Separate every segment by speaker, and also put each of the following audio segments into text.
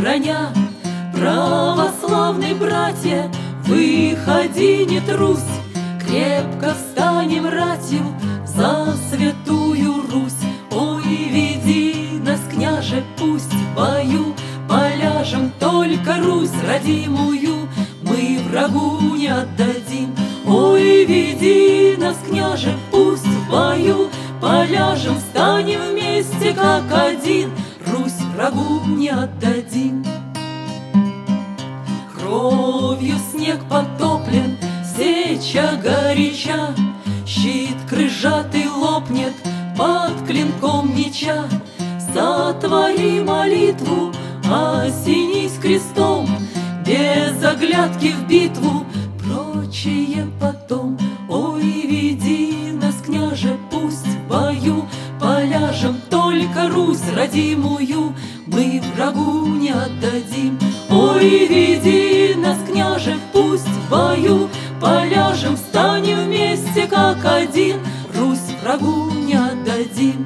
Speaker 1: броня. Православные братья, выходи, не трусь, крепко встанем ратью за святую Русь. Ой, веди нас, княже, пусть в бою поляжем, только Русь родимую мы врагу не отдадим. Ой, веди нас, княже, пусть в бою поляжем, встанем вместе как один, Русь врагу не отдадим. Кровью снег потоплен, сеча горяча, щит крыжатый лопнет под клинком меча. Сотвори молитву, осенись крестом, без оглядки в битву, прочее потом. Ой, веди нас, княже, пусть в бою поляжем, только Русь родимую мы врагу не отдадим. Ой, веди нас, княже, пусть в бою поляжем, встанем вместе как один, Русь врагу не отдадим.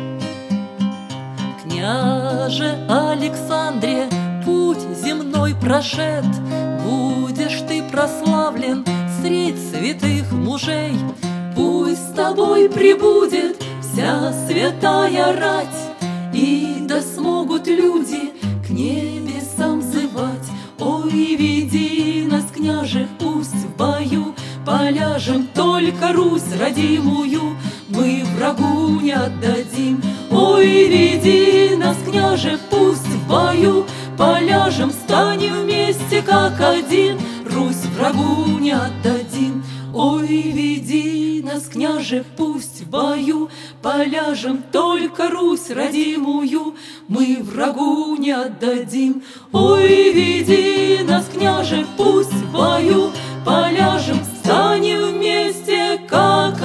Speaker 1: Княже Александре, путь земной прошед, будешь ты прославлен средь святых мужей. Пусть с тобой прибудет вся святая рать, и да смогут люди к небесам взывать. Ой, веди нас, княже, пусть в бою поляжем, только Русь родимую мы врагу не отдадим. Ой, веди нас, княже, пусть в бою поляжем, встанем вместе как один, Русь врагу не отдадим. Ой, веди нас, княже, пусть в бою поляжем, только Русь родимую мы врагу не отдадим. Ой, веди нас, княже, пусть в бою поляжем, встанем вместе как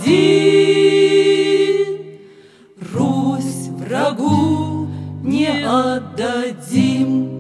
Speaker 1: один, Русь врагу не отдадим.